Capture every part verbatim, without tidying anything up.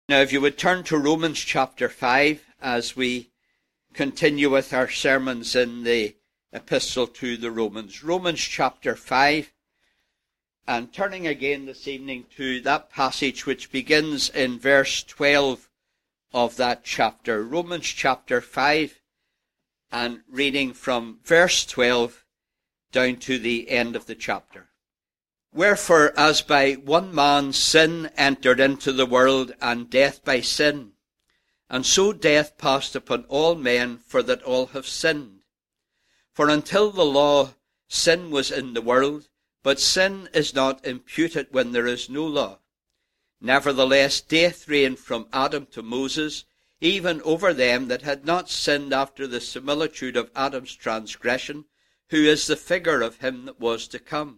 Now, if you would turn to Romans chapter five as we continue with our sermons in the epistle to the Romans. Romans chapter five, and turning again this evening to that passage which begins in verse twelve of that chapter. Romans chapter five, and reading from verse twelve down to the end of the chapter. Wherefore, as by one man sin entered into the world, and death by sin, and so death passed upon all men, for that all have sinned. For until the law, sin was in the world, but sin is not imputed when there is no law. Nevertheless, death reigned from Adam to Moses, even over them that had not sinned after the similitude of Adam's transgression, who is the figure of him that was to come.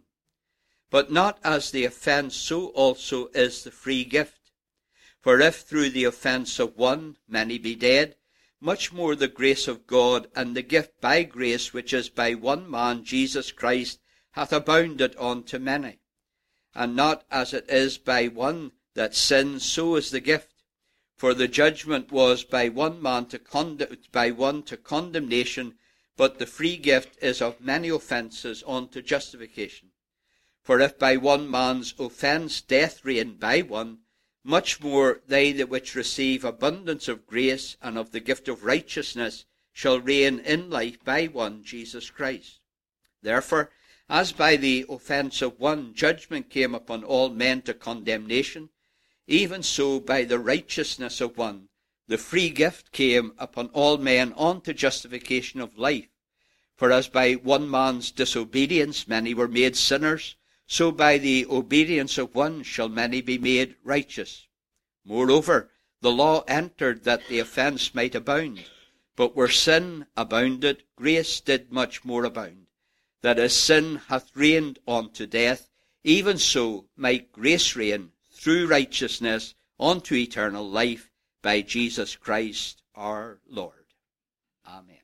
But not as the offence, so also is the free gift. For if through the offence of one many be dead, much more the grace of God and the gift by grace which is by one man, Jesus Christ, hath abounded unto many. And not as it is by one that sins, so is the gift. For the judgment was by one man to con- by one to condemnation, but the free gift is of many offences unto justification. For if by one man's offence death reigned by one, much more they that which receive abundance of grace and of the gift of righteousness shall reign in life by one, Jesus Christ. Therefore, as by the offence of one judgment came upon all men to condemnation, even so by the righteousness of one the free gift came upon all men unto justification of life. For as by one man's disobedience many were made sinners, so by the obedience of one shall many be made righteous. Moreover, the law entered that the offence might abound. But where sin abounded, grace did much more abound. That as sin hath reigned unto death, even so might grace reign through righteousness unto eternal life by Jesus Christ our Lord. Amen.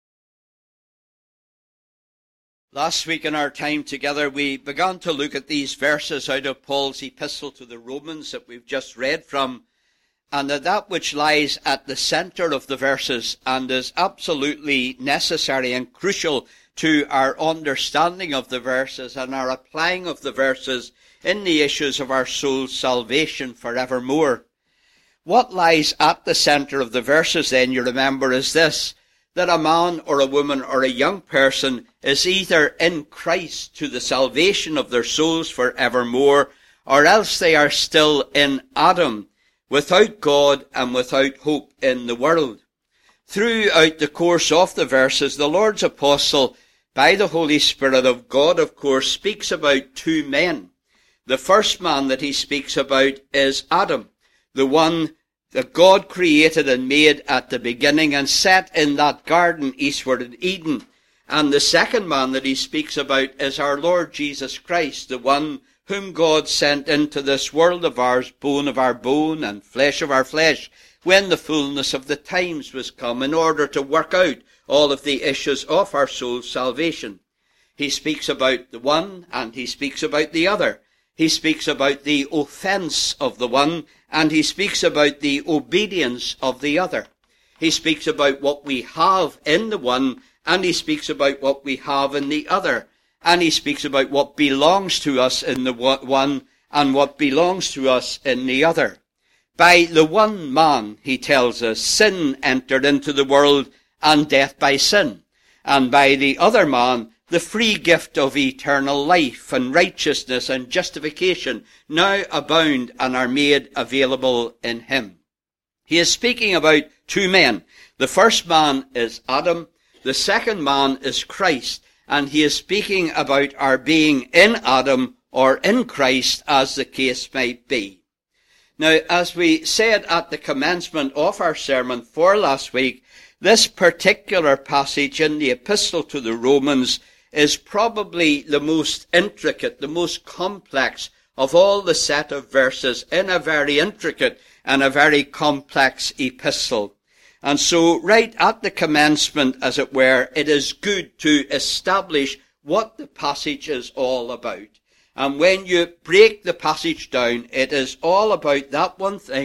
Last week in our time together, we began to look at these verses out of Paul's epistle to the Romans that we've just read from, and that that which lies at the centre of the verses and is absolutely necessary and crucial to our understanding of the verses and our applying of the verses in the issues of our soul's salvation forevermore. What lies at the centre of the verses, then, you remember, is this: that a man or a woman or a young person is either in Christ to the salvation of their souls forevermore, or else they are still in Adam, without God and without hope in the world. Throughout the course of the verses, the Lord's apostle, by the Holy Spirit of God, of course, speaks about two men. The first man that he speaks about is Adam, the one that God created and made at the beginning and set in that garden eastward in Eden. And the second man that he speaks about is our Lord Jesus Christ, the one whom God sent into this world of ours, bone of our bone and flesh of our flesh, when the fullness of the times was come, in order to work out all of the issues of our soul's salvation. He speaks about the one and he speaks about the other. He speaks about the offence of the one, and he speaks about the obedience of the other. He speaks about what we have in the one, and he speaks about what we have in the other. And he speaks about what belongs to us in the one, and what belongs to us in the other. By the one man, he tells us, sin entered into the world, and death by sin. And by the other man, the free gift of eternal life and righteousness and justification now abound and are made available in him. He is speaking about two men. The first man is Adam. The second man is Christ. And he is speaking about our being in Adam or in Christ, as the case might be. Now, as we said at the commencement of our sermon for last week, this particular passage in the epistle to the Romans is probably the most intricate, the most complex of all the set of verses in a very intricate and a very complex epistle. And so right at the commencement, as it were, it is good to establish what the passage is all about. And when you break the passage down, it is all about that one thing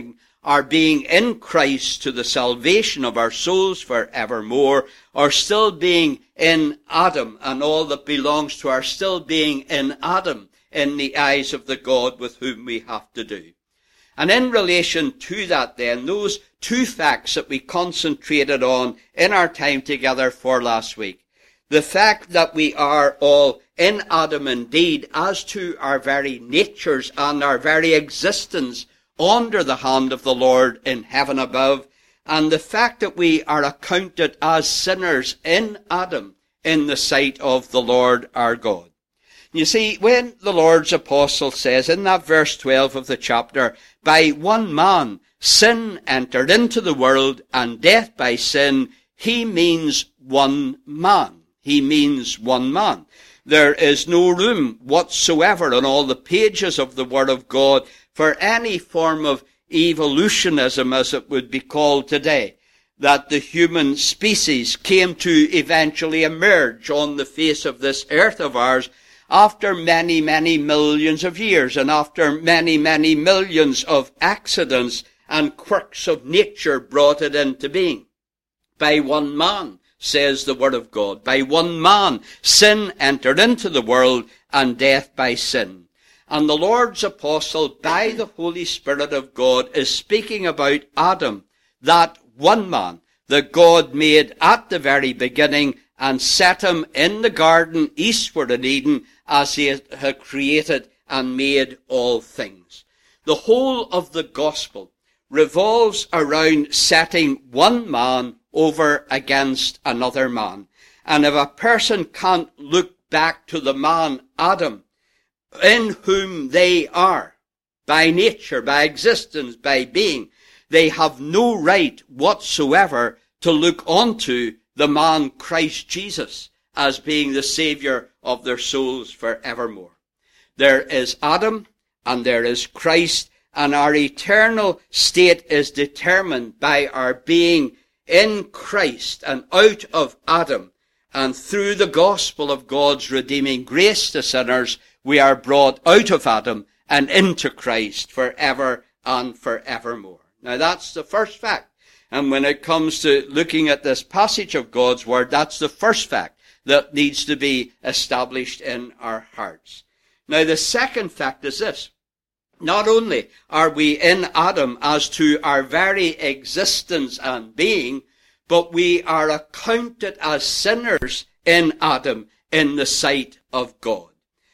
our being in Christ to the salvation of our souls forevermore, or still being in Adam and all that belongs to our still being in Adam in the eyes of the God with whom we have to do. And in relation to that then, those two facts that we concentrated on in our time together for last week, the fact that we are all in Adam indeed as to our very natures and our very existence under the hand of the Lord in heaven above, and the fact that we are accounted as sinners in Adam in the sight of the Lord our God. You see, when the Lord's apostle says in that verse twelve of the chapter, by one man sin entered into the world and death by sin, he means one man. He means one man. There is no room whatsoever on all the pages of the Word of God for any form of evolutionism, as it would be called today, that the human species came to eventually emerge on the face of this earth of ours after many, many millions of years and after many, many millions of accidents and quirks of nature brought it into being. By one man, says the Word of God, by one man sin entered into the world, and death by sin. And the Lord's apostle, by the Holy Spirit of God, is speaking about Adam, that one man that God made at the very beginning and set him in the garden eastward in Eden as he had created and made all things. The whole of the gospel revolves around setting one man over against another man. And if a person can't look back to the man Adam, in whom they are, by nature, by existence, by being, they have no right whatsoever to look onto the man Christ Jesus as being the Saviour of their souls forevermore. There is Adam and there is Christ, and our eternal state is determined by our being in Christ and out of Adam, and through the gospel of God's redeeming grace to sinners, we are brought out of Adam and into Christ forever and forevermore. Now that's the first fact. And when it comes to looking at this passage of God's Word, that's the first fact that needs to be established in our hearts. Now the second fact is this. Not only are we in Adam as to our very existence and being, but we are accounted as sinners in Adam in the sight of God.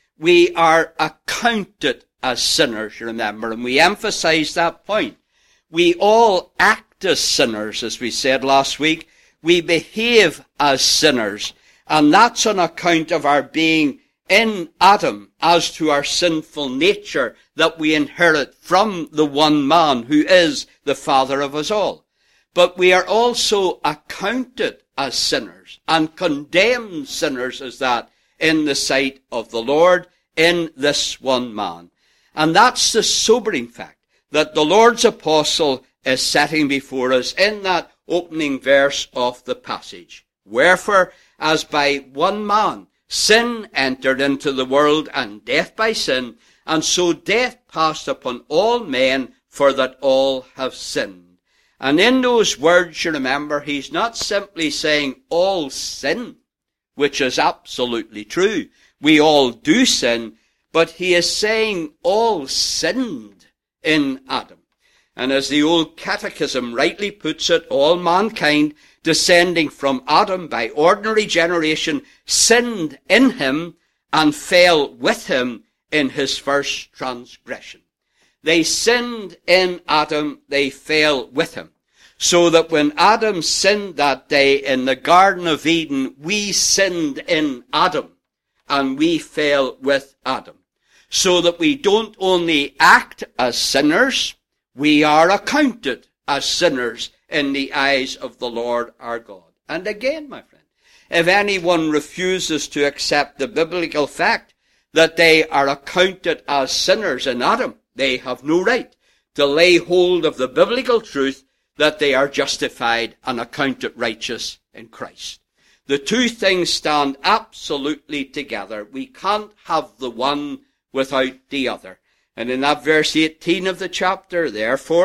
We are accounted as sinners, remember, and we emphasize that point. We all act as sinners, as we said last week. We behave as sinners, and that's on account of our being in Adam as to our sinful nature that we inherit from the one man who is the Father of us all. But we are also accounted as sinners and condemned sinners as that in the sight of the Lord in this one man. And that's the sobering fact that the Lord's apostle is setting before us in that opening verse of the passage. Wherefore, as by one man sin entered into the world, and death by sin, and so death passed upon all men, for that all have sinned. And in those words, you remember, he's not simply saying all sin, which is absolutely true. We all do sin, but he is saying all sinned in Adam. And as the old catechism rightly puts it, all mankind, descending from Adam by ordinary generation, sinned in him and fell with him in his first transgression. They sinned in Adam, they fell with him. So that when Adam sinned that day in the Garden of Eden, we sinned in Adam and we fell with Adam. So that we don't only act as sinners, we are accounted as sinners in the eyes of the Lord our God. And again, my friend, if anyone refuses to accept the biblical fact that they are accounted as sinners in Adam, they have no right to lay hold of the biblical truth that they are justified and accounted righteous in Christ. The two things stand absolutely together. We can't have the one without the other. And in that verse eighteen of the chapter, therefore,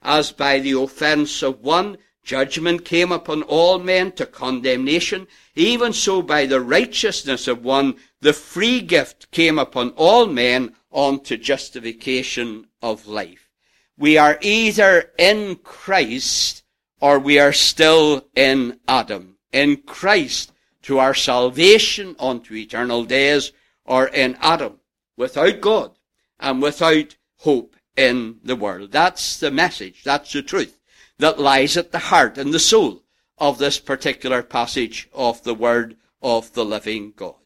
as by the offense of one, judgment came upon all men to condemnation, even so by the righteousness of one, the free gift came upon all men unto justification of life. We are either in Christ or we are still in Adam. In Christ to our salvation unto eternal days, or in Adam, without God and without hope in the world. That's the message, that's the truth that lies at the heart and the soul of this particular passage of the Word of the living God.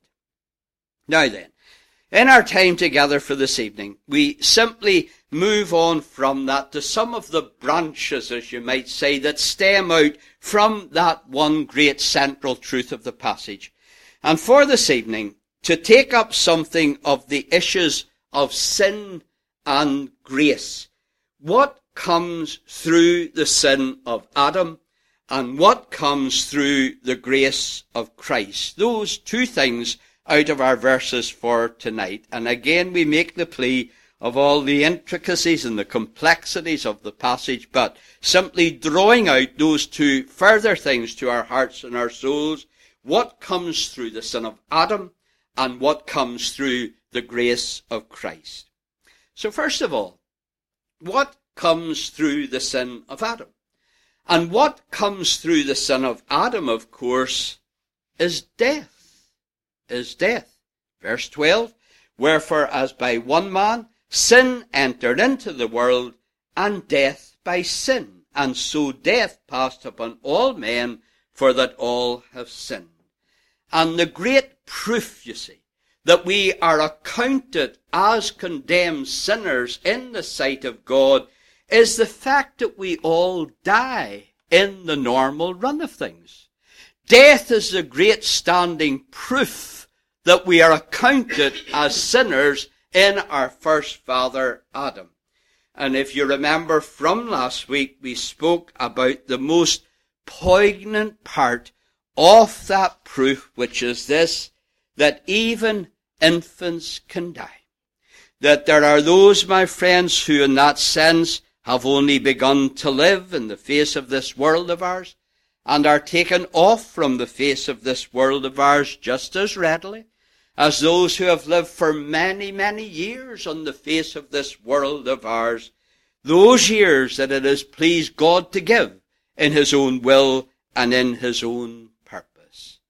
Now then, in our time together for this evening, we simply move on from that to some of the branches, as you might say, that stem out from that one great central truth of the passage. And for this evening, to take up something of the issues of sin and grace. What comes through the sin of Adam and what comes through the grace of Christ. Those two things out of our verses for tonight. And again we make the plea of all the intricacies and the complexities of the passage, but simply drawing out those two further things to our hearts and our souls. What comes through the sin of Adam and what comes through the grace of Christ. So first of all, what comes through the sin of Adam? And what comes through the sin of Adam, of course, is death. Is death. Verse twelve, wherefore as by one man sin entered into the world, and death by sin. And so death passed upon all men, for that all have sinned. And the great proof, you see, that we are accounted as condemned sinners in the sight of God is the fact that we all die in the normal run of things. Death is the great standing proof that we are accounted as sinners in our first father, Adam. And if you remember from last week, we spoke about the most poignant part of that proof, which is this, that even infants can die. That there are those, my friends, who in that sense have only begun to live in the face of this world of ours, and are taken off from the face of this world of ours just as readily as those who have lived for many, many years on the face of this world of ours, those years that it has pleased God to give in his own will and in his own purpose.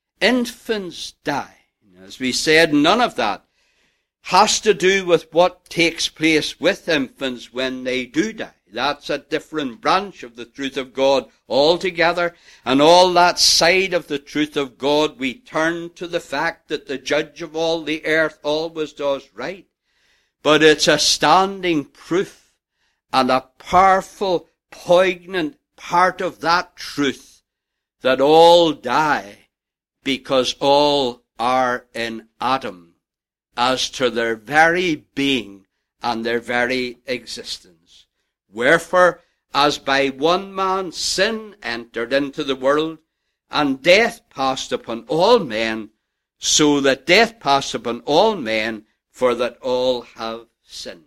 Infants die. As we said, none of that has to do with what takes place with infants when they do die. That's a different branch of the truth of God altogether. And all that side of the truth of God, we turn to the fact that the judge of all the earth always does right. But it's a standing proof and a powerful, poignant part of that truth that all die because all are in Adam as to their very being and their very existence. Wherefore, as by one man sin entered into the world, and death passed upon all men, so that death passed upon all men, for that all have sinned.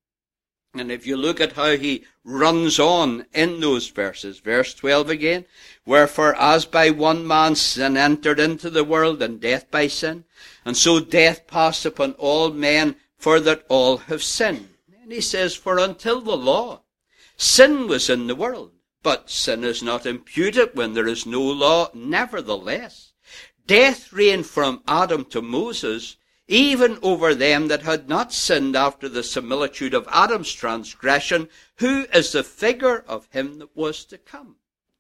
And if you look at how he runs on in those verses, verse twelve again, wherefore as by one man sin entered into the world, and death by sin, and so death passed upon all men, for that all have sinned. And he says, for until the law, sin was in the world, but sin is not imputed when there is no law. Nevertheless, death reigned from Adam to Moses, even over them that had not sinned after the similitude of Adam's transgression, who is the figure of him that was to come.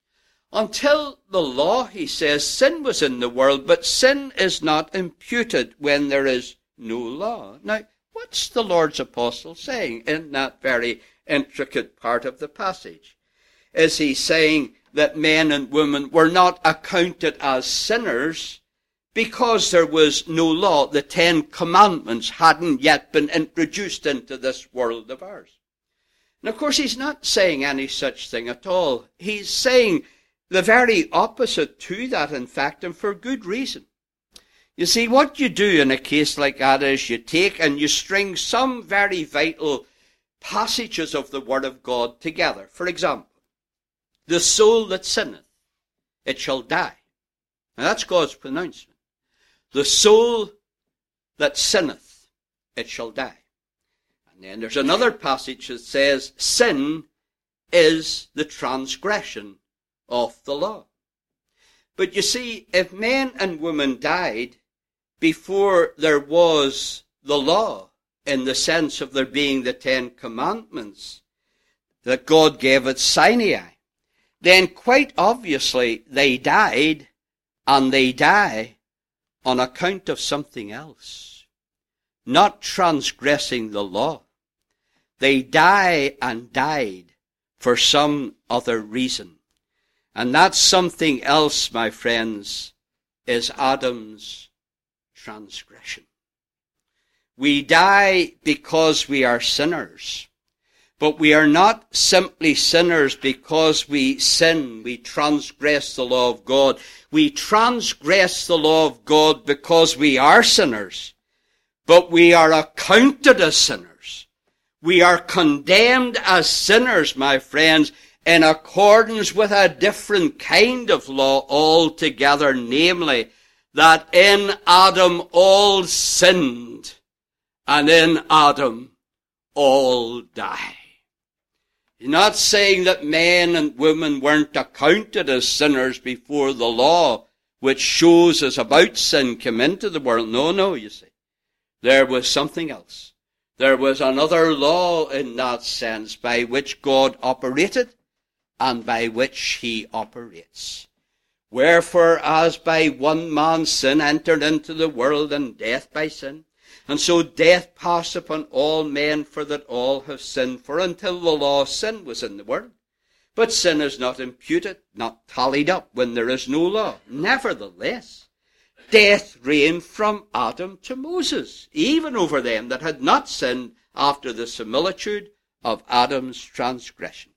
Until the law, he says, sin was in the world, but sin is not imputed when there is no law. Now, what's the Lord's apostle saying in that very intricate part of the passage? Is he saying that men and women were not accounted as sinners because there was no law? The Ten Commandments hadn't yet been introduced into this world of ours. And of course, he's not saying any such thing at all. He's saying the very opposite to that, in fact, and for good reason. You see, what you do in a case like that is you take and you string some very vital passages of the Word of God together. For example, the soul that sinneth, it shall die. Now that's God's pronouncement. The soul that sinneth, it shall die. And then there's another passage that says, sin is the transgression of the law. But you see, if men and women died before there was the law, in the sense of there being the Ten Commandments that God gave at Sinai, then quite obviously they died, and they die on account of something else, not transgressing the law. They die and died for some other reason. And that something else, my friends, is Adam's transgression. We die because we are sinners. But we are not simply sinners because we sin, we transgress the law of God. We transgress the law of God because we are sinners. But we are accounted as sinners. We are condemned as sinners, my friends, in accordance with a different kind of law altogether, namely, that in Adam all sinned, and in Adam all die. He's not saying that men and women weren't accounted as sinners before the law, which shows us about sin, came into the world. No, no, you see. There was something else. There was another law in that sense by which God operated and by which he operates. Wherefore, as by one man sin entered into the world, and death by sin, and so death passed upon all men, for that all have sinned. For until the law, sin was in the world. But sin is not imputed, not tallied up when there is no law. Nevertheless, death reigned from Adam to Moses, even over them that had not sinned after the similitude of Adam's transgression.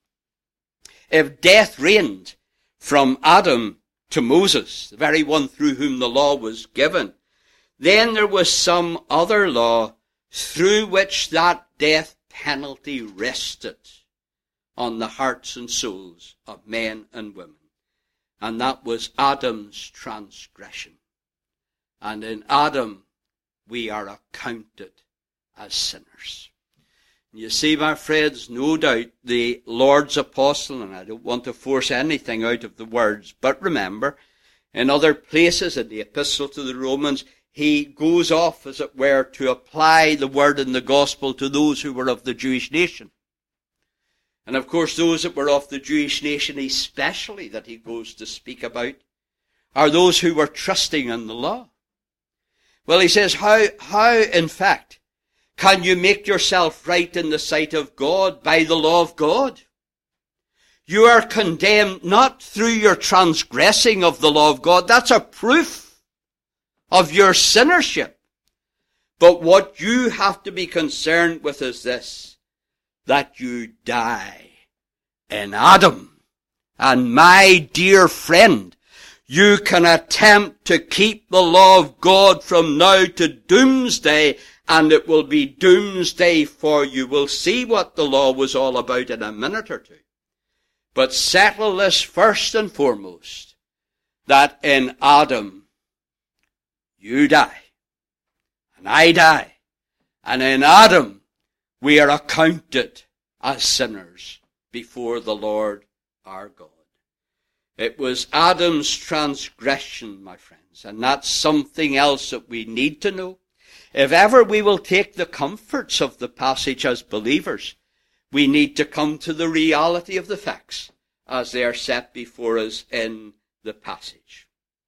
If death reigned from Adam to Moses, the very one through whom the law was given, then there was some other law through which that death penalty rested on the hearts and souls of men and women. And that was Adam's transgression. And in Adam, we are accounted as sinners. You see, my friends, no doubt the Lord's apostle, and I don't want to force anything out of the words, but remember, in other places in the epistle to the Romans, he goes off, as it were, to apply the word in the gospel to those who were of the Jewish nation. And of course, those that were of the Jewish nation, especially that he goes to speak about, are those who were trusting in the law. Well, he says, how, how, in fact, can you make yourself right in the sight of God by the law of God? You are condemned not through your transgressing of the law of God. That's a proof of your sinnership. But what you have to be concerned with is this, that you die in Adam. And my dear friend, you can attempt to keep the law of God from now to doomsday, and it will be doomsday for you. We'll see what the law was all about in a minute or two. But settle this first and foremost, that in Adam you die, and I die, and in Adam we are accounted as sinners before the Lord our God. It was Adam's transgression, my friends, and that's something else that we need to know. If ever we will take the comforts of the passage as believers, we need to come to the reality of the facts as they are set before us in the passage.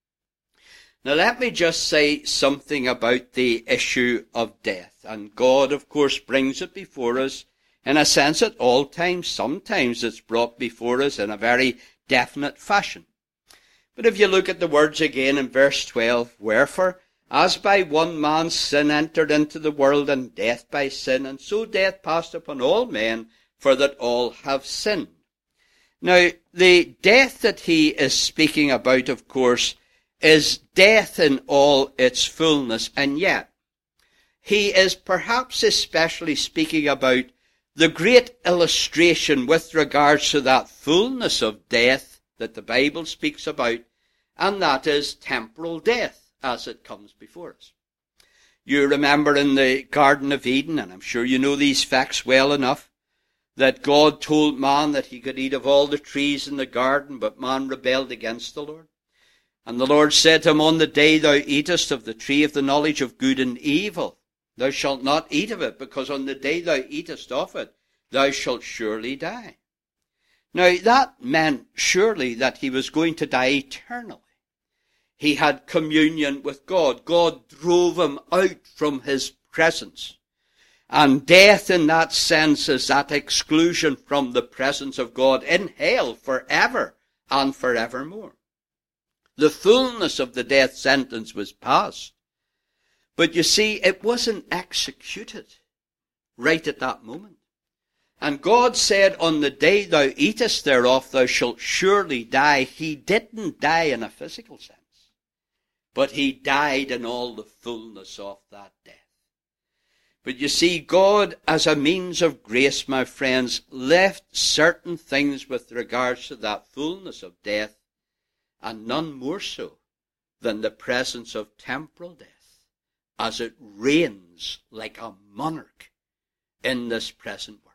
Now let me just say something about the issue of death. And God, of course, brings it before us in a sense at all times. Sometimes it's brought before us in a very definite fashion. But if you look at the words again in verse twelve, wherefore, as by one man's sin entered into the world, and death by sin, and so death passed upon all men, for that all have sinned. Now, the death that he is speaking about, of course, is death in all its fullness, and yet he is perhaps especially speaking about the great illustration with regards to that fullness of death that the Bible speaks about, and that is temporal death as it comes before us. You remember in the Garden of Eden, and I'm sure you know these facts well enough, that God told man that he could eat of all the trees in the garden, but man rebelled against the Lord. And the Lord said to him, on the day thou eatest of the tree of the knowledge of good and evil, thou shalt not eat of it, because on the day thou eatest of it, thou shalt surely die. Now that meant surely that he was going to die eternally. He had communion with God. God drove him out from his presence. And death in that sense is that exclusion from the presence of God in hell forever and forevermore. The fullness of the death sentence was passed. But you see, it wasn't executed right at that moment. And God said, on the day thou eatest thereof, thou shalt surely die. He didn't die in a physical sense, but he died in all the fullness of that death. But you see, God, as a means of grace, my friends, left certain things with regards to that fullness of death, and none more so than the presence of temporal death, as it reigns like a monarch in this present world.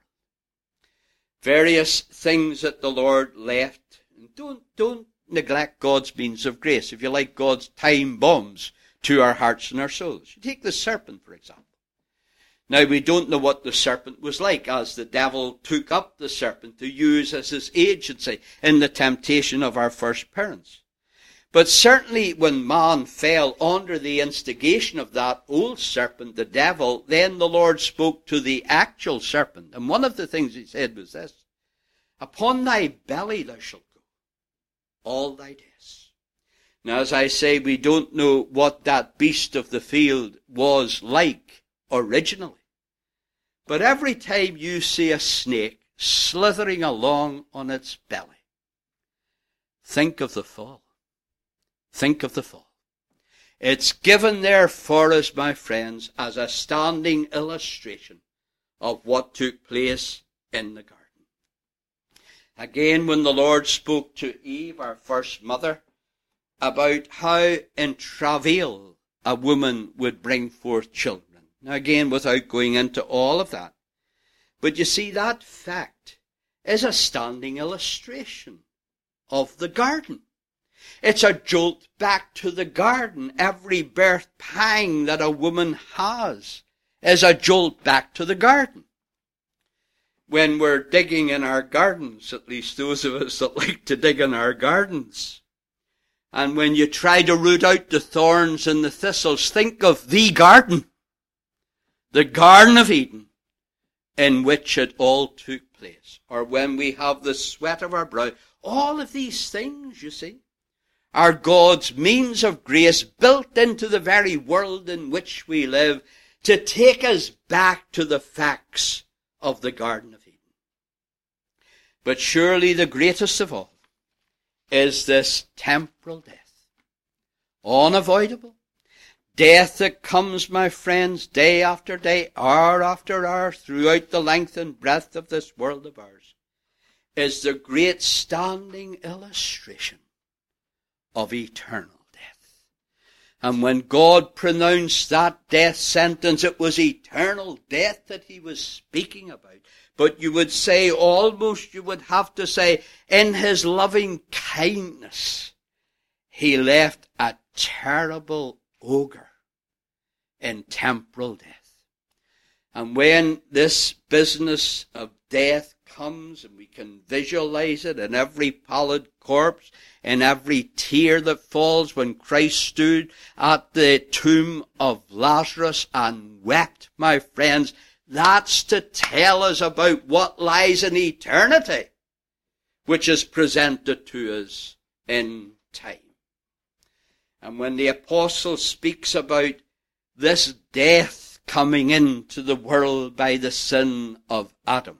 Various things that the Lord left. Don't, don't neglect God's means of grace. If you like, God's time bombs to our hearts and our souls. You take the serpent, for example. Now, we don't know what the serpent was like, as the devil took up the serpent to use as his agency in the temptation of our first parents. But certainly when man fell under the instigation of that old serpent, the devil, then the Lord spoke to the actual serpent. And one of the things he said was this: upon thy belly thou shalt go all thy days. Now, as I say, we don't know what that beast of the field was like originally. But every time you see a snake slithering along on its belly, think of the fall. Think of the fall. It's given there for us, my friends, as a standing illustration of what took place in the garden. Again, when the Lord spoke to Eve, our first mother, about how in travail a woman would bring forth children. Now again, without going into all of that. But you see, that fact is a standing illustration of the garden. It's a jolt back to the garden. Every birth pang that a woman has is a jolt back to the garden. When we're digging in our gardens, at least those of us that like to dig in our gardens, and when you try to root out the thorns and the thistles, think of the garden, the Garden of Eden, in which it all took place. Or when we have the sweat of our brow, all of these things, you see, are God's means of grace built into the very world in which we live to take us back to the facts of the Garden of Eden. But surely the greatest of all is this temporal death. Unavoidable. Death that comes, my friends, day after day, hour after hour, throughout the length and breadth of this world of ours, is the great standing illustration of eternal death. And when God pronounced that death sentence, it was eternal death that he was speaking about. But you would say, almost you would have to say, in his loving kindness, he left a terrible ogre in temporal death. And when this business of death comes, and we can visualize it in every pallid corpse, in every tear that falls, when Christ stood at the tomb of Lazarus and wept, my friends, that's to tell us about what lies in eternity, which is presented to us in time. And when the apostle speaks about this death coming into the world by the sin of Adam,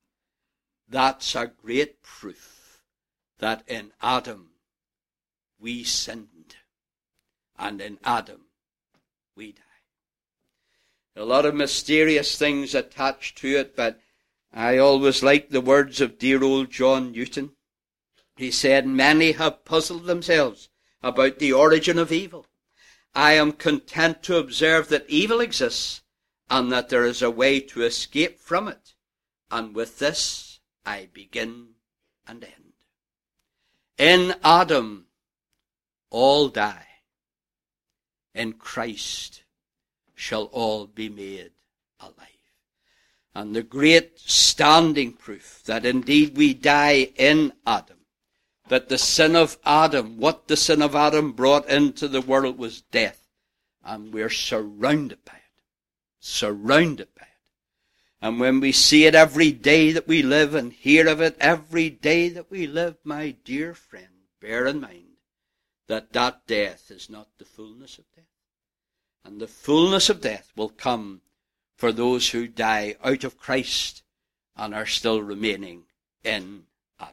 that's a great proof that in Adam we sinned, and in Adam we died. A lot of mysterious things attached to it, but I always liked the words of dear old John Newton. He said, many have puzzled themselves about the origin of evil. I am content to observe that evil exists and that there is a way to escape from it. And with this I begin and end. In Adam, all die. In Christ shall all be made alive. And the great standing proof that indeed we die in Adam, that the sin of Adam, what the sin of Adam brought into the world was death. And we're surrounded by it. Surrounded by it. And when we see it every day that we live and hear of it every day that we live, my dear friend, bear in mind that that death is not the fullness of death. And the fullness of death will come for those who die out of Christ and are still remaining in Adam.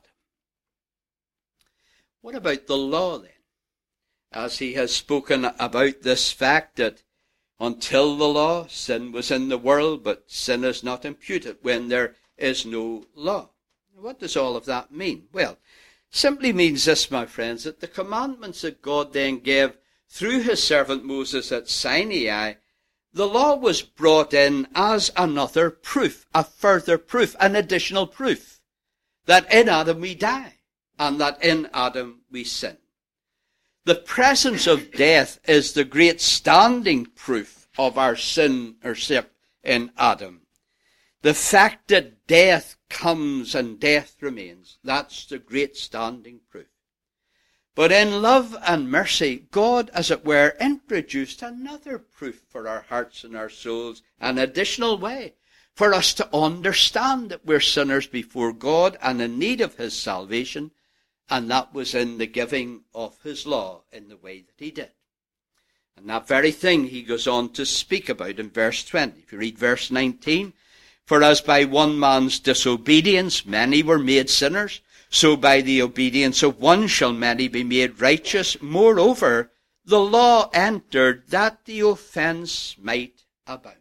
What about the law then? As he has spoken about this fact that until the law, sin was in the world, but sin is not imputed when there is no law. What does all of that mean? Well, simply means this, my friends, that the commandments that God then gave through his servant Moses at Sinai, the law was brought in as another proof, a further proof, an additional proof, that in Adam we die, and that in Adam we sin. The presence of death is the great standing proof of our sin or sin in Adam. The fact that death comes and death remains, that's the great standing proof. But in love and mercy, God, as it were, introduced another proof for our hearts and our souls, an additional way for us to understand that we're sinners before God and in need of his salvation, and that was in the giving of his law in the way that he did. And that very thing he goes on to speak about in verse twenty. If you read verse nineteen, for as by one man's disobedience many were made sinners, so by the obedience of one shall many be made righteous. Moreover, the law entered that the offense might abound.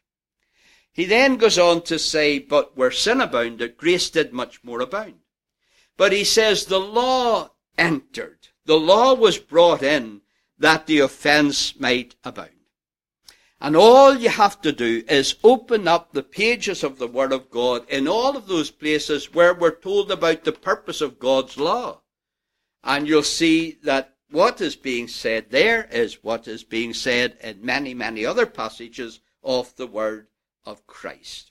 He then goes on to say, but where sin abounded, grace did much more abound. But he says the law entered. The law was brought in that the offense might abound. And all you have to do is open up the pages of the Word of God in all of those places where we're told about the purpose of God's law. And you'll see that what is being said there is what is being said in many, many other passages of the Word of Christ.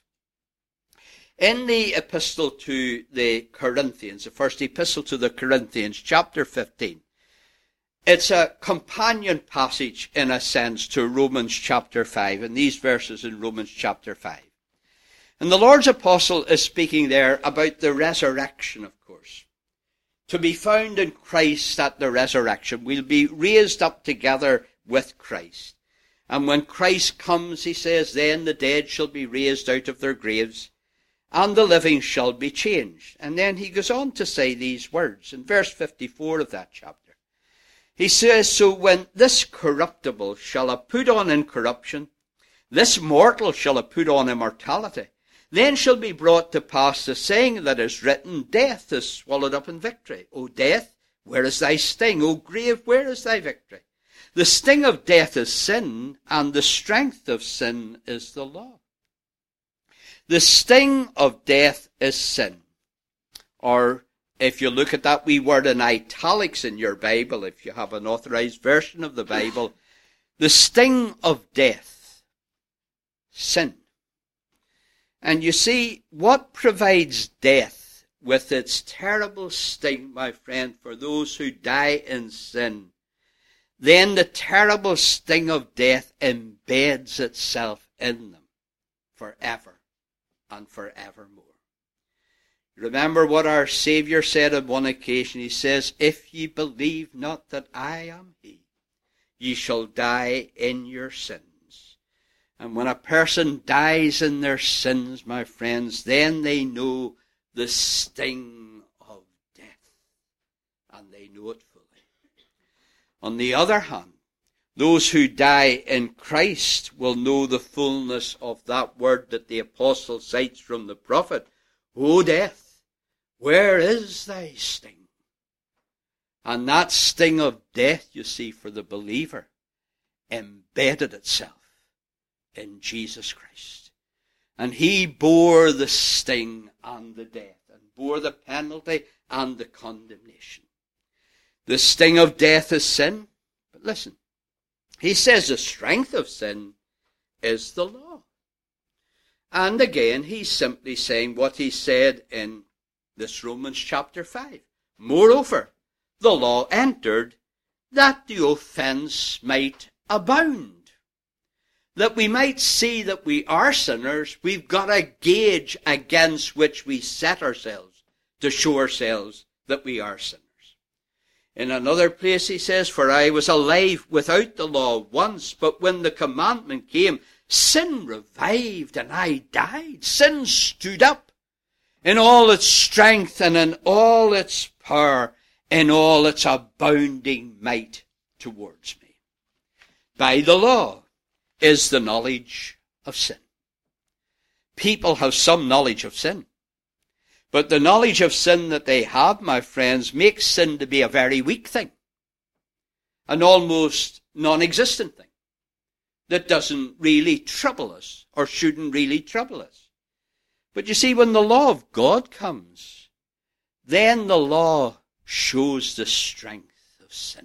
In the epistle to the Corinthians, the first epistle to the Corinthians, chapter fifteen, it's a companion passage, in a sense, to Romans chapter five, and these verses in Romans chapter five. And the Lord's apostle is speaking there about the resurrection, of course. To be found in Christ at the resurrection, we'll be raised up together with Christ. And when Christ comes, he says, then the dead shall be raised out of their graves, and the living shall be changed. And then he goes on to say these words in verse fifty-four of that chapter. He says, so when this corruptible shall have put on incorruption, this mortal shall have put on immortality, then shall be brought to pass the saying that is written, death is swallowed up in victory. O death, where is thy sting? O grave, where is thy victory? The sting of death is sin, and the strength of sin is the law. The sting of death is sin. Or, if you look at that wee word in italics in your Bible, if you have an authorized version of the Bible, the sting of death, sin. And you see, what provides death with its terrible sting, my friend, for those who die in sin? Then the terrible sting of death embeds itself in them forever and forevermore. Remember what our Saviour said on one occasion. He says, if ye believe not that I am he, ye shall die in your sins. And when a person dies in their sins, my friends, then they know the sting of death. And they know it fully. On the other hand, those who die in Christ will know the fullness of that word that the apostle cites from the prophet, O death, where is thy sting? And that sting of death, you see, for the believer, embedded itself in Jesus Christ. And he bore the sting and the death, and bore the penalty and the condemnation. The sting of death is sin. But listen, he says the strength of sin is the law. And again, he's simply saying what he said in this Romans chapter five. Moreover, the law entered that the offense might abound. That we might see that we are sinners, we've got a gauge against which we set ourselves to show ourselves that we are sinners. In another place he says, for I was alive without the law once, but when the commandment came, sin revived and I died. Sin stood up in all its strength and in all its power, in all its abounding might towards me. By the law is the knowledge of sin. People have some knowledge of sin. But the knowledge of sin that they have, my friends, makes sin to be a very weak thing. An almost non-existent thing. That doesn't really trouble us, or shouldn't really trouble us. But you see, when the law of God comes, then the law shows the strength of sin.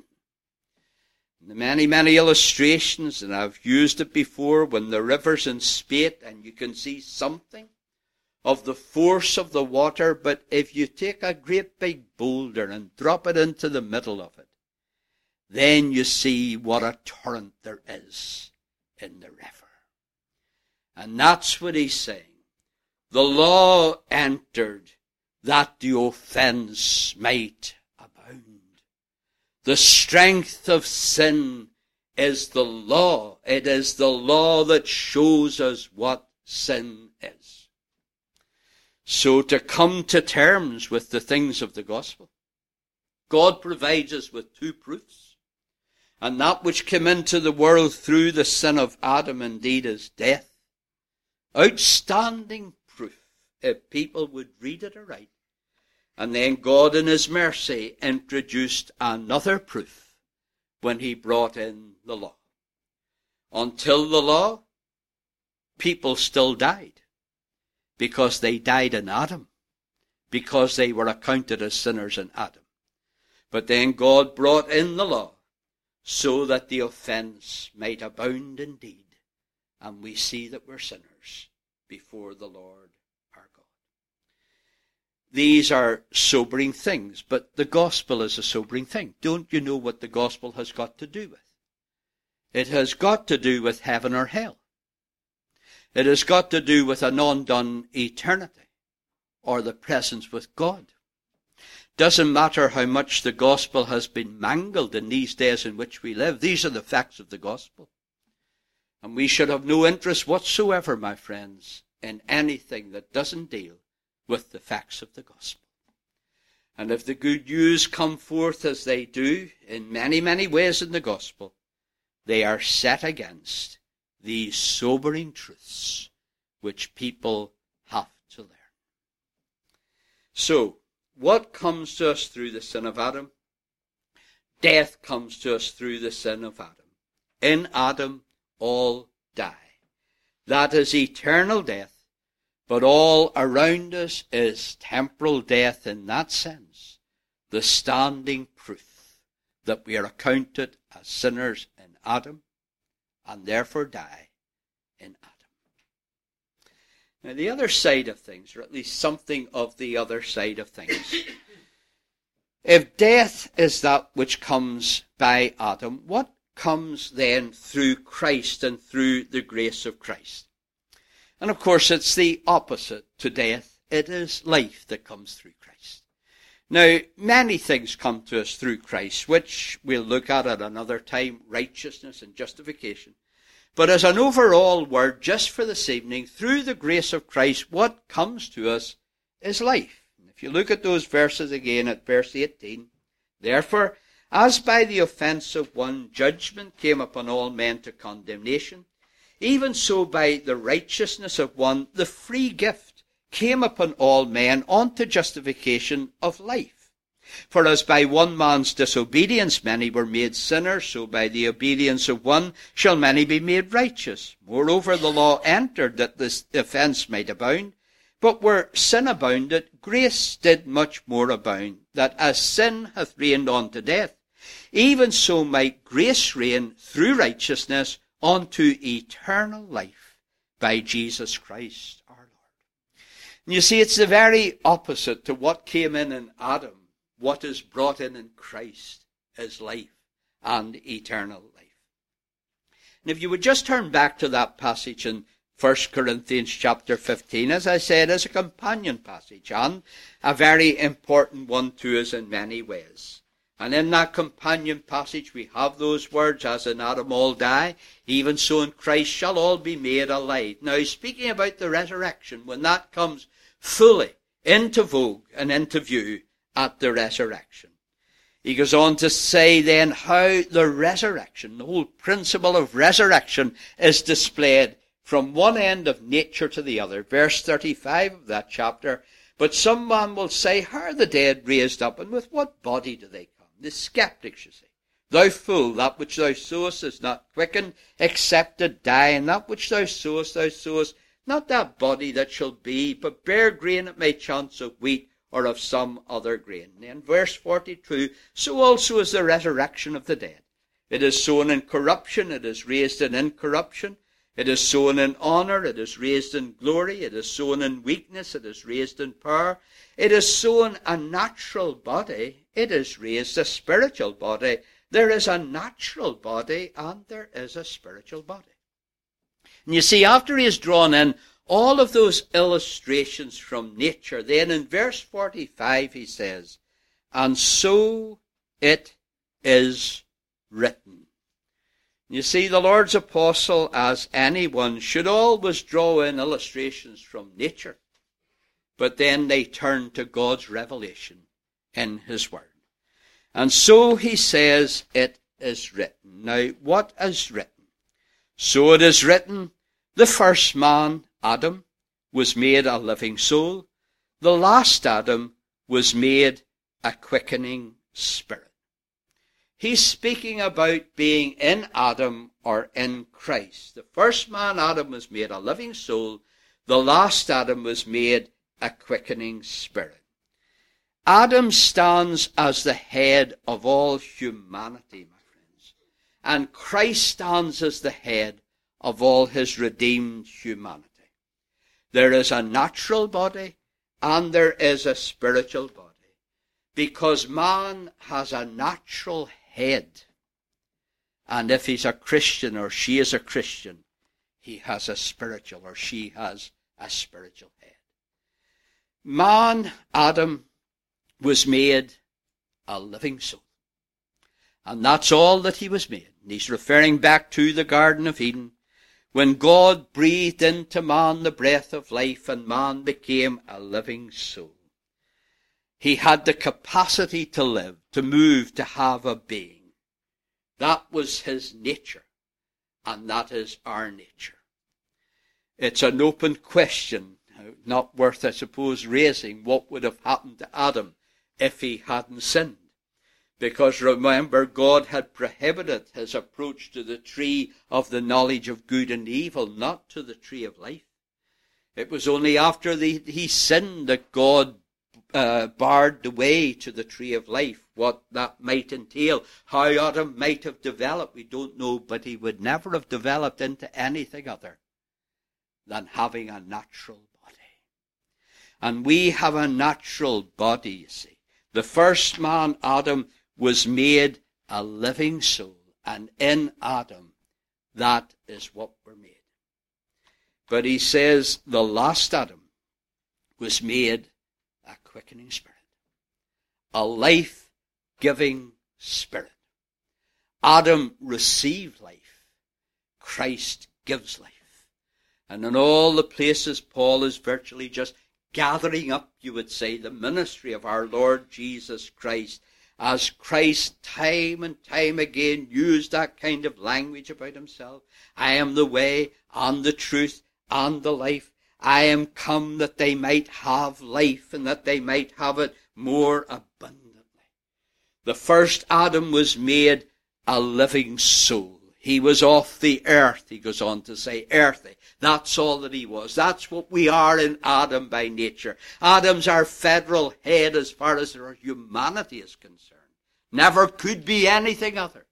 The many, many illustrations, and I've used it before, when the river's in spate and you can see something of the force of the water, but if you take a great big boulder and drop it into the middle of it, then you see what a torrent there is in the river. And that's what he's saying. The law entered that the offense might abound. The strength of sin is the law. It is the law that shows us what sin is. So to come to terms with the things of the gospel, God provides us with two proofs. And that which came into the world through the sin of Adam indeed is death. Outstanding proof, if people would read it aright. And then God in his mercy introduced another proof when he brought in the law. Until the law, people still died. Because they died in Adam. Because they were accounted as sinners in Adam. But then God brought in the law so that the offense might abound indeed. And we see that we're sinners before the Lord our God. These are sobering things, but the gospel is a sobering thing. Don't you know what the gospel has got to do with? It has got to do with heaven or hell. It has got to do with an undone eternity, or the presence with God. Doesn't matter how much the gospel has been mangled in these days in which we live. These are the facts of the gospel. And we should have no interest whatsoever, my friends, in anything that doesn't deal with the facts of the gospel. And if the good news come forth as they do in many, many ways in the gospel, they are set against these sobering truths which people have to learn. So, what comes to us through the sin of Adam? Death comes to us through the sin of Adam. In Adam, all die. That is eternal death. But all around us is temporal death in that sense. The standing proof that we are accounted as sinners in Adam and therefore die in Adam. Now the other side of things, or at least something of the other side of things. If death is that which comes by Adam, what comes then through Christ and through the grace of Christ? And of course it's the opposite to death. It is life that comes through Christ. Now, many things come to us through Christ, which we'll look at at another time, righteousness and justification. But as an overall word, just for this evening, through the grace of Christ, what comes to us is life. And if you look at those verses again at verse eighteen, therefore, as by the offense of one judgment came upon all men to condemnation, even so by the righteousness of one the free gift came upon all men unto justification of life. For as by one man's disobedience many were made sinners, so by the obedience of one shall many be made righteous. Moreover, the law entered that this offence might abound. But where sin abounded, grace did much more abound, that as sin hath reigned unto death, even so might grace reign through righteousness unto eternal life by Jesus Christ our Lord. And you see, it's the very opposite to what came in in Adam. What is brought in in Christ is life and eternal life. And if you would just turn back to that passage in First Corinthians chapter fifteen, as I said, is a companion passage and a very important one to us in many ways. And in that companion passage we have those words, as in Adam all die, even so in Christ shall all be made alive. Now, speaking about the resurrection, when that comes fully into vogue and into view at the resurrection, he goes on to say then how the resurrection, the whole principle of resurrection, is displayed from one end of nature to the other. Verse thirty-five of that chapter, but some man will say, how are the dead raised up, and with what body do they come? The skeptics, you see. Thou fool, that which thou sowest is not quickened, except it die, and that which thou sowest, thou sowest not that body that shall be, but bare grain it may chance of wheat, or of some other grain. And verse forty-two, so also is the resurrection of the dead. It is sown in corruption, it is raised in incorruption. It is sown in honor, it is raised in glory. It is sown in weakness, it is raised in power. It is sown a natural body, it is raised a spiritual body. There is a natural body and there is a spiritual body. And you see, after he has drawn in all of those illustrations from nature, then in verse forty-five he says, and so it is written. You see, the Lord's apostle, as anyone, should always draw in illustrations from nature, but then they turn to God's revelation in his word. And so he says, it is written. Now, what is written? So it is written, the first man, Adam, was made a living soul. The last Adam was made a quickening spirit. He's speaking about being in Adam or in Christ. The first man, Adam, was made a living soul. The last Adam was made a quickening spirit. Adam stands as the head of all humanity, my friends. And Christ stands as the head of all his redeemed humanity. There is a natural body and there is a spiritual body. Because man has a natural head. And if he's a Christian or she is a Christian, he has a spiritual or she has a spiritual head. Man, Adam, was made a living soul. And that's all that he was made. And he's referring back to the Garden of Eden, when God breathed into man the breath of life and man became a living soul. He had the capacity to live, to move, to have a being. That was his nature, and that is our nature. It's an open question, not worth, I suppose, raising what would have happened to Adam if he hadn't sinned. Because remember, God had prohibited his approach to the tree of the knowledge of good and evil, not to the tree of life. It was only after the, he sinned that God uh, barred the way to the tree of life. What that might entail, how Adam might have developed, we don't know, but he would never have developed into anything other than having a natural body. And we have a natural body, you see. The first man, Adam, was made a living soul, and in Adam, that is what we're made. But he says the last Adam was made a quickening spirit, a life-giving spirit. Adam received life. Christ gives life. And in all the places, Paul is virtually just gathering up, you would say, the ministry of our Lord Jesus Christ, as Christ time and time again used that kind of language about himself. I am the way and the truth and the life. I am come that they might have life, and that they might have it more abundantly. The first Adam was made a living soul. He was off the earth, he goes on to say, earthy. That's all that he was. That's what we are in Adam by nature. Adam's our federal head as far as our humanity is concerned. Never could be anything other.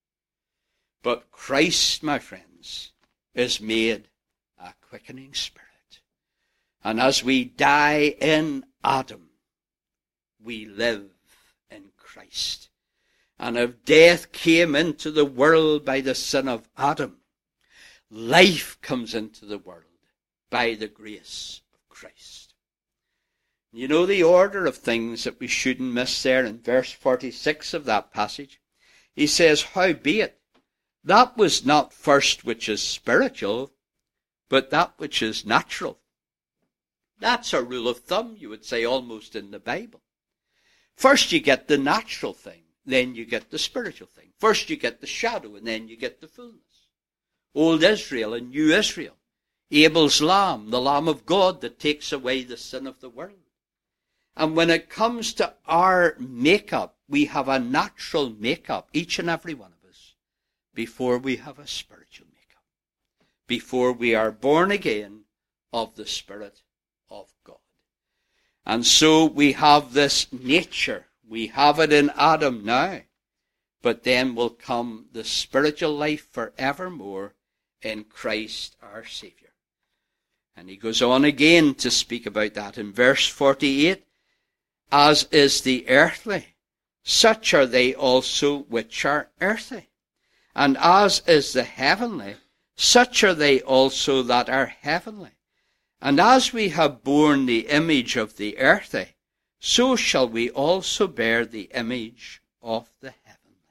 But Christ, my friends, is made a quickening spirit. And as we die in Adam, we live in Christ. And if death came into the world by the sin of Adam, life comes into the world by the grace of Christ. You know the order of things that we shouldn't miss there in verse forty-six of that passage. He says, howbeit, that was not first which is spiritual, but that which is natural. That's a rule of thumb, you would say, almost in the Bible. First you get the natural thing, then you get the spiritual thing. First you get the shadow, and then you get the fullness. Old Israel and New Israel. Abel's lamb, the Lamb of God that takes away the sin of the world. And when it comes to our makeup, we have a natural makeup, each and every one of us, before we have a spiritual makeup. Before we are born again of the Spirit of God. And so we have this nature. We have it in Adam now. But then will come the spiritual life forevermore in Christ our Saviour. And he goes on again to speak about that in verse forty-eight. As is the earthly, such are they also which are earthly. And as is the heavenly, such are they also that are heavenly. And as we have borne the image of the earthly, so shall we also bear the image of the heavenly.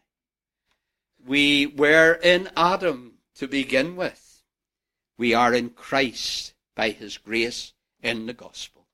We were in Adam to begin with. We are in Christ by his grace in the gospel.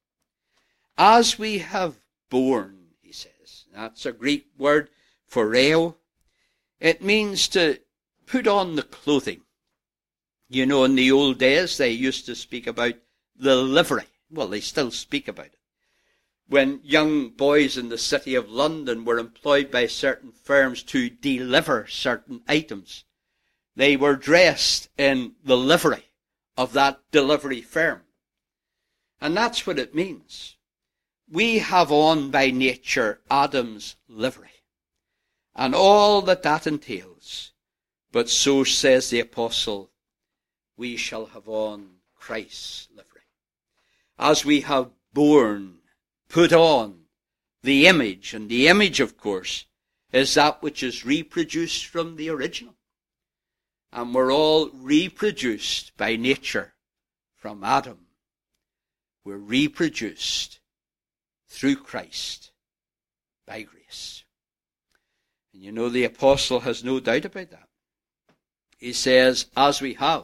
As we have borne, he says, that's a Greek word, phoreo. It means to put on the clothing. You know, in the old days, they used to speak about the livery. Well, they still speak about it. When young boys in the city of London were employed by certain firms to deliver certain items, they were dressed in the livery of that delivery firm. And that's what it means. We have on by nature Adam's livery, and all that that entails. But so says the apostle, we shall have on Christ's livery. As we have borne, put on the image, and the image, of course, is that which is reproduced from the original. And we're all reproduced by nature from Adam. We're reproduced through Christ by grace. And you know the apostle has no doubt about that. He says, as we have,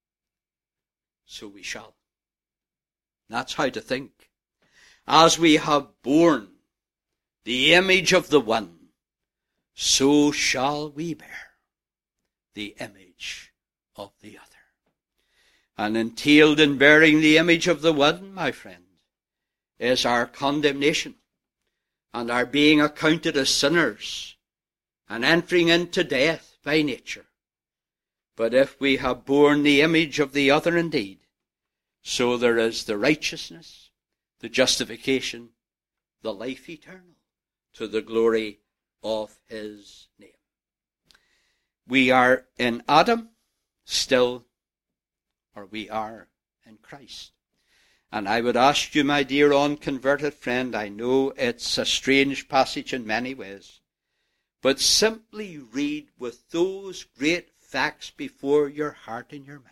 so we shall. That's how to think. As we have borne the image of the one, so shall we bear the image of the other. And entailed in bearing the image of the one, my friend, is our condemnation and our being accounted as sinners and entering into death by nature. But if we have borne the image of the other indeed, so there is the righteousness, the justification, the life eternal, to the glory of his name. We are in Adam still, or we are in Christ. And I would ask you, my dear unconverted friend, I know it's a strange passage in many ways, but simply read with those great facts before your heart and your mind.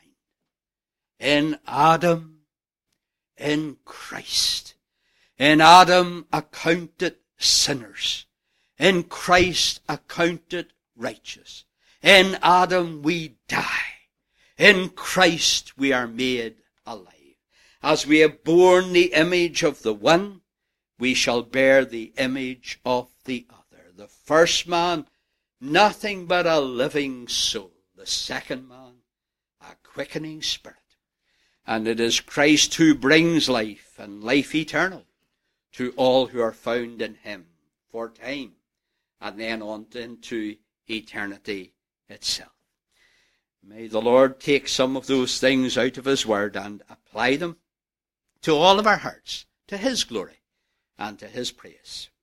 In Adam, in Christ. In Adam accounted sinners. In Christ accounted righteous. In Adam we die. In Christ we are made alive. As we have borne the image of the one, we shall bear the image of the other. The first man, nothing but a living soul. The second man, a quickening spirit. And it is Christ who brings life and life eternal to all who are found in him for time and then on into eternity itself. May the Lord take some of those things out of his word and apply them to all of our hearts, to his glory and to his praise.